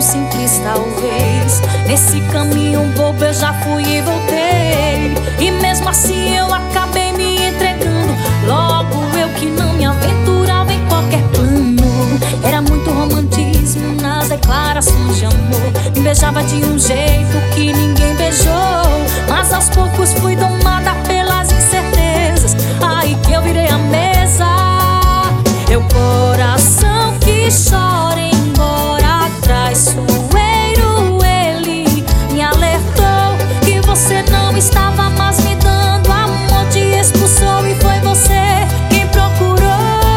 simples talvez. Nesse caminho bobo eu já fui e voltei, e mesmo assim eu acabei me entregando. Logo eu que não me aventurava em qualquer plano. Era muito romantismo nas declarações de amor. Me beijava de um jeito que ninguém beijou, mas aos poucos fui domada pelas incertezas. Aí que eu virei a mesa. Meu coração que chora, embora traiçoeiro, ele me alertou que você não estava mais me dando amor. Te expulsou e foi você quem procurou.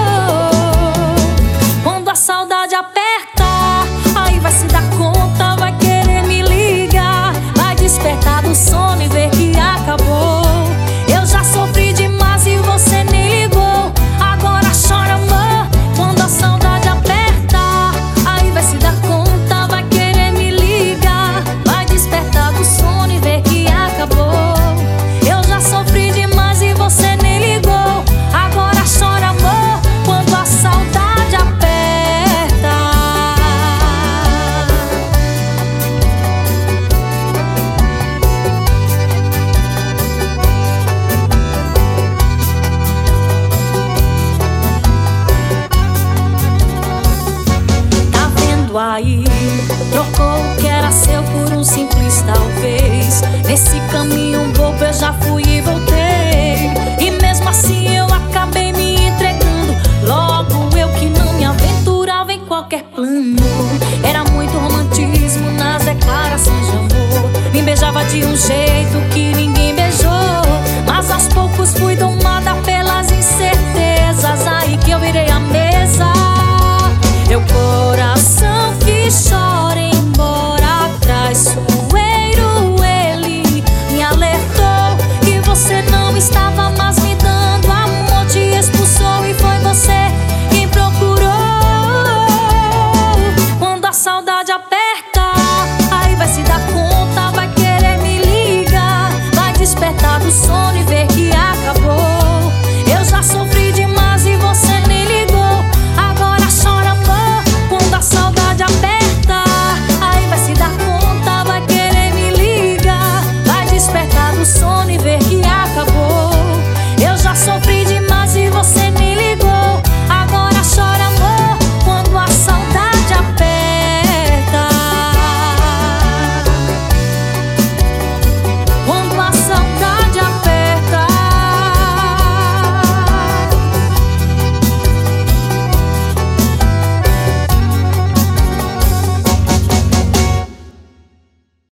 Quando a saudade apertar, aí vai se dar conta, vai querer me ligar, vai despertar do sono e ver que acabou. Eu já sofri demais e você nem ligou. Agora chora, amor. Quando a saudade apertar, aí vai se dar conta, vai querer me ligar, vai despertar do sono e ver que acabou. Eu já sofri demais e você nem ligou. Agora chora, amor. Quando a saudade aperta. Tá vendo aí? Trocou o que era seu por um simples talvez. Nesse caminho bobo eu já fui e voltei, e mesmo assim eu acabei